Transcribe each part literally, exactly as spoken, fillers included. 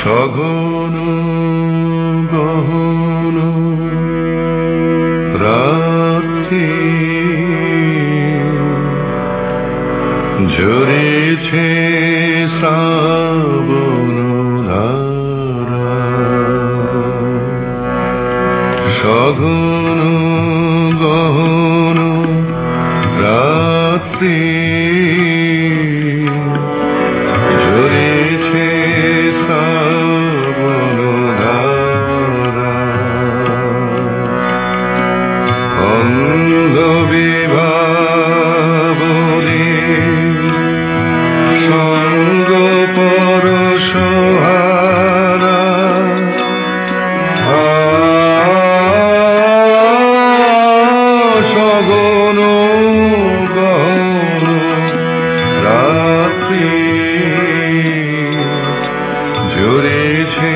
সঘন গহন রাত্রি ঝরেছে শ্রাবণ ধারা সঘন গহন রাত্রি ঝরেছে শ্রাবণ ধারা অন্ধ বিভাবনে সঙ্গ পরশহারা সঘন গহন রাত্রি ঝরেছে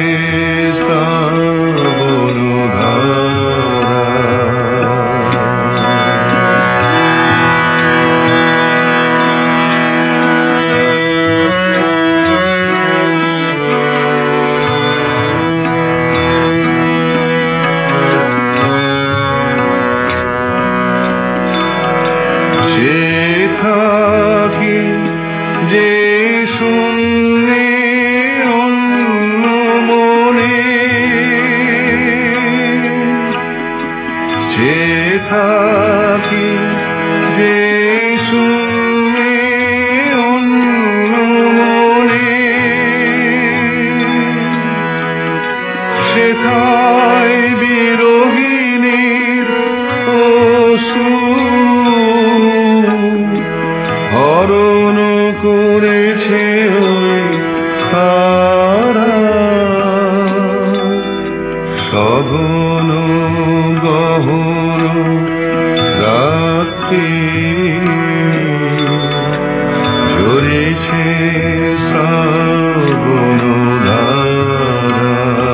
শ্রাবণ ধারা যে থাকি যে শূন্যে অন্য মনে যে থাকি যে শূন্যে অন্য মনে সেথায় বিরোহিণীর অশ্রু হরণ করেছে ওই তারা সঘন গহন রাত্রি ঝরেছে শ্রাবণ ধারা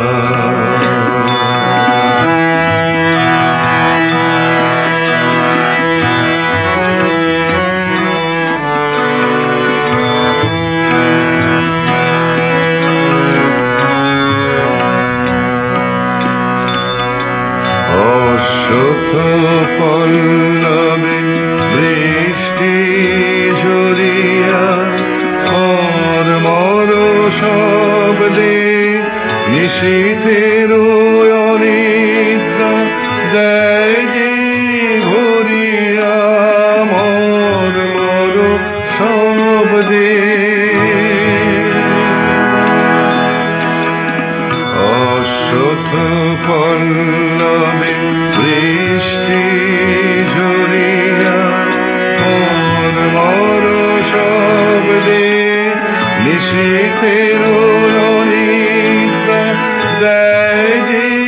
অশ্বত্থ পল্লবে বৃষ্টি ঝরিয়া মর্মর শব্দে নিশীথের অনিদ্রা দেয় যে ভরিয়া মর্মর শব্দে অশ্বত্থ পল্লবে বৃষ্টি ঝরিয়া মর্মর শব্দে নিশীথের অনিদ্রা দেয় যে